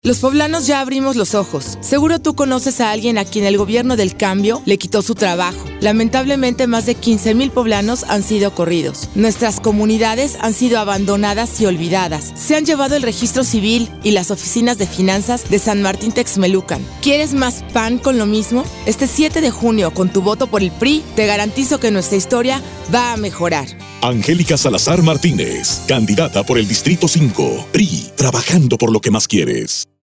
Los poblanos ya abrimos los ojos. Seguro tú conoces a alguien a quien el gobierno del cambio le quitó su trabajo. Lamentablemente, más de 15,000 poblanos han sido corridos. Nuestras comunidades han sido abandonadas y olvidadas. Se han llevado el registro civil y las oficinas de finanzas de San Martín Texmelucan. ¿Quieres más pan con lo mismo? Este 7 de junio, con tu voto por el PRI, te garantizo que nuestra historia va a mejorar. Angélica Salazar Martínez, candidata por el Distrito 5. PRI, trabajando por lo que más quieres.